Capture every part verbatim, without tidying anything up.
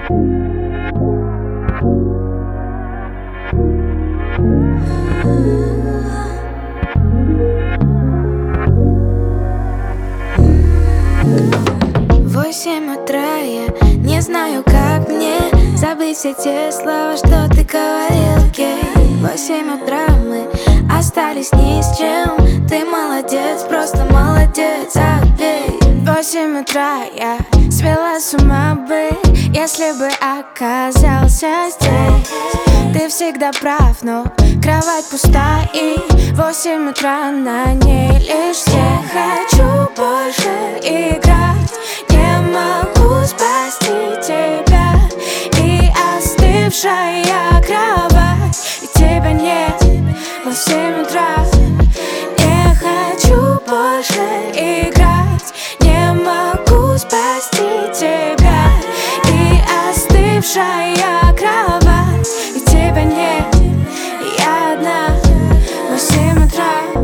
Восемь утра, я не знаю, как мне забыть все те слова, что ты говорил, гей. Восемь утра, мы остались ни с чем. Ты молодец, просто молодец, отбей. Восемь утра, я свела с ума бы, если бы оказался здесь. Ты всегда прав, но кровать пуста, и восемь утра на ней лишь все. Хочу больше играть, не могу спасти тебя. И остывшая кровать, и тебя нет. Восемь утра, не хочу больше играть, не могу спасти тебя. И остывшая кровать, и тебя нет. Я одна. Восемь утра.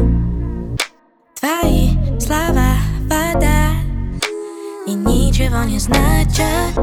Твои слова вода и ничего не значат.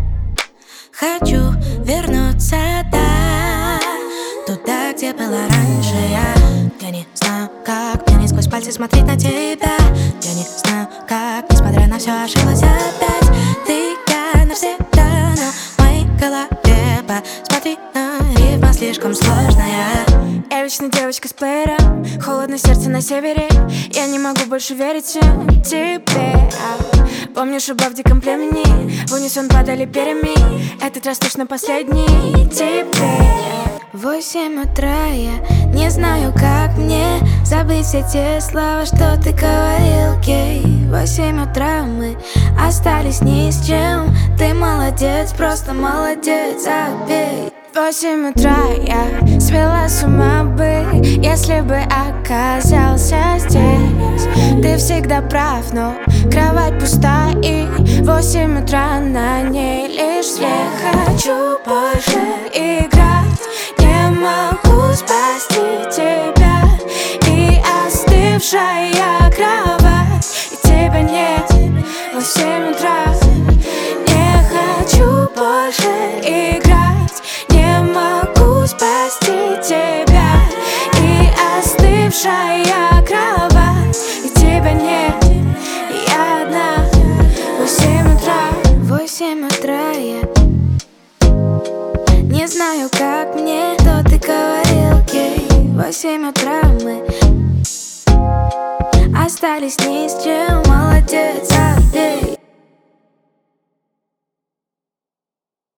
Хочу вернуться, да, туда, где было раньше я. Я не знаю, как мне не сквозь пальцы смотреть на тебя. Я не знаю, как, несмотря на все, ошиблась опять. Ты, я навсегда, но в моей голове посмотри на рифма слишком сложная. Я вечно девочка с плеером, холодно сердце на севере. Я не могу больше верить тебе. Помнишь, оба в диком племени в унисон падали перьями. Этот раз точно последний тебе. Восемь утра, я не знаю, как мне забыть все те слова, что ты говорил, гей. Восемь утра, мы остались ни с чем. Ты молодец, просто молодец, отбей. Восемь утра, я свела с ума бы, если бы оказался здесь. Ты всегда прав, но кровать пуста, и восемь утра на ней лишь свет. Хочу больше играть, не могу спасти тебя. И остывшая кровать, и тебя нет. Восемь утра, не хочу больше играть, не могу спасти тебя. И остывшая кровать, и тебя нет. Я одна. Восемь утра. Восемь утра, я не знаю, как мне, что ты говорил, гей. Восемь утра, мы остались ни с чем. Молодец, отбей.